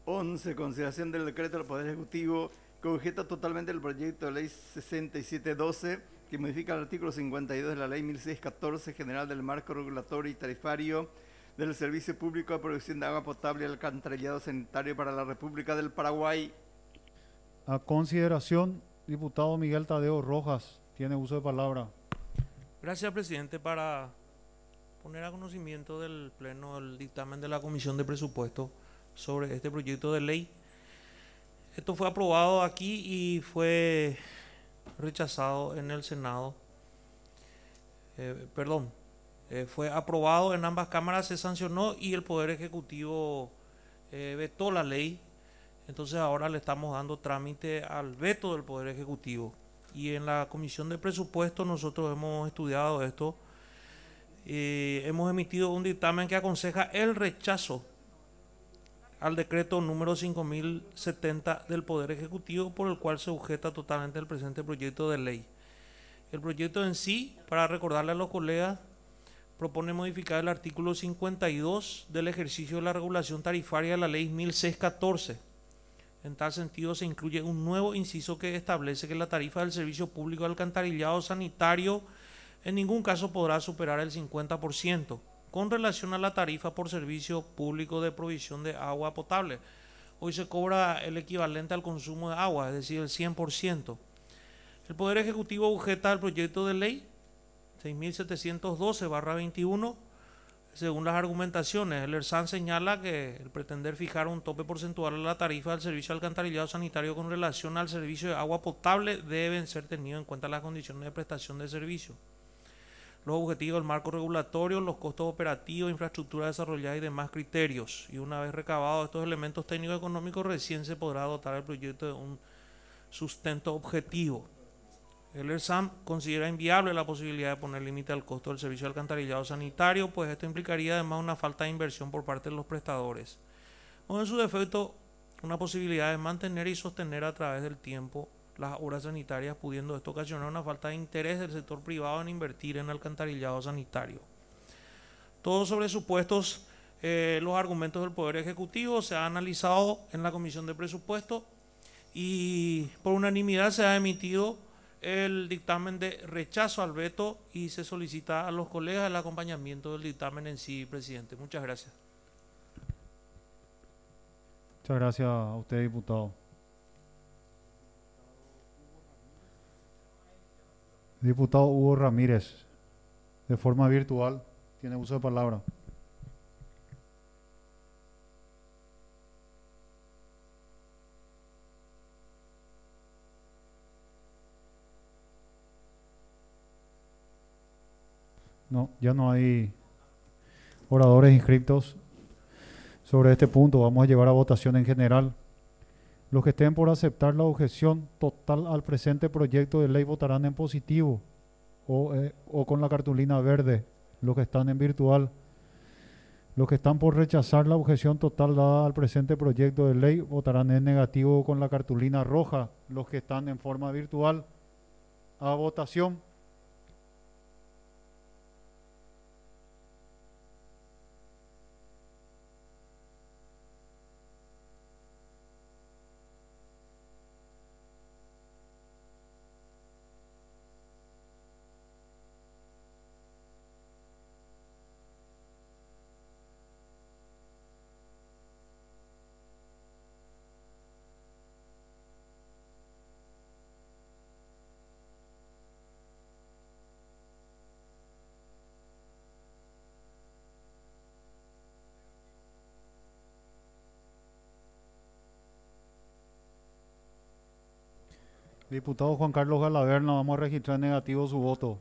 11. Consideración del decreto del Poder Ejecutivo que objeta totalmente el proyecto de ley 6712 que modifica el artículo 52 de la ley 1614 general del marco regulatorio y tarifario del Servicio Público de Provisión de Agua Potable y Alcantarillado Sanitario para la República del Paraguay. A consideración, diputado Miguel Tadeo Rojas, tiene uso de palabra. Gracias, presidente. Para poner a conocimiento del Pleno el dictamen de la Comisión de Presupuestos sobre este proyecto de ley. Esto fue aprobado aquí y fue rechazado en el Senado. Fue aprobado en ambas cámaras, se sancionó y el Poder Ejecutivo vetó la ley. Entonces ahora le estamos dando trámite al veto del Poder Ejecutivo. Y en la Comisión de Presupuestos nosotros hemos estudiado esto. Hemos emitido un dictamen que aconseja el rechazo al decreto número 5070 del Poder Ejecutivo, por el cual se sujeta totalmente el presente proyecto de ley. El proyecto en sí, para recordarle a los colegas, propone modificar el artículo 52 del ejercicio de la regulación tarifaria de la ley 1614. En tal sentido, se incluye un nuevo inciso que establece que la tarifa del servicio público de alcantarillado sanitario en ningún caso podrá superar el 50% con relación a la tarifa por servicio público de provisión de agua potable. Hoy se cobra el equivalente al consumo de agua, es decir, el 100%. El Poder Ejecutivo objeta al proyecto de ley 6712/21. Según las argumentaciones, el ERSAN señala que el pretender fijar un tope porcentual a la tarifa del servicio de alcantarillado sanitario con relación al servicio de agua potable deben ser tenidos en cuenta las condiciones de prestación de servicio, los objetivos del marco regulatorio, los costos operativos, infraestructura desarrollada y demás criterios. Y una vez recabados estos elementos técnicos económicos, recién se podrá dotar el proyecto de un sustento objetivo. El ERSAM considera inviable la posibilidad de poner límite al costo del servicio de alcantarillado sanitario, pues esto implicaría además una falta de inversión por parte de los prestadores, o en su defecto una posibilidad de mantener y sostener a través del tiempo las obras sanitarias, pudiendo esto ocasionar una falta de interés del sector privado en invertir en alcantarillado sanitario. Todos sobre supuestos los argumentos del Poder Ejecutivo se han analizado en la Comisión de Presupuestos y por unanimidad se ha emitido el dictamen de rechazo al veto y se solicita a los colegas el acompañamiento del dictamen en sí, presidente. Muchas gracias. Muchas gracias a usted, diputado. Diputado Hugo Ramírez, de forma virtual, tiene uso de palabra. No, ya no hay oradores inscritos sobre este punto. Vamos a llevar a votación en general. Los que estén por aceptar la objeción total al presente proyecto de ley votarán en positivo o con la cartulina verde. Los que están en virtual. Los que están por rechazar la objeción total dada al presente proyecto de ley votarán en negativo con la cartulina roja. Los que están en forma virtual. A votación. Diputado Juan Carlos Galaverna, vamos a registrar negativo su voto.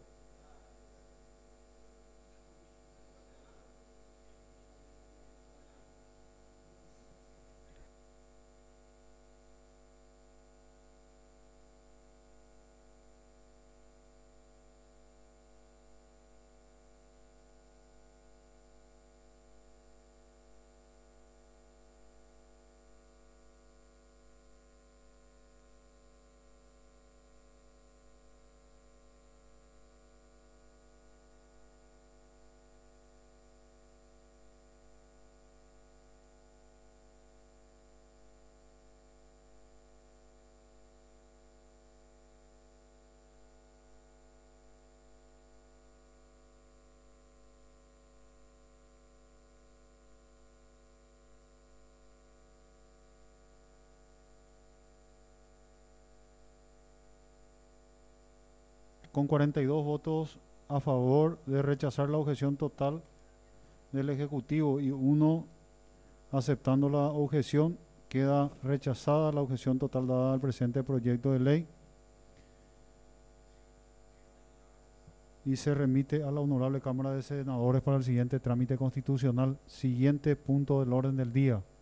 con 42 votos a favor de rechazar la objeción total del Ejecutivo y 1 aceptando la objeción, queda rechazada la objeción total dada al presente proyecto de ley y se remite a la Honorable Cámara de Senadores para el siguiente trámite constitucional. Siguiente punto del orden del día.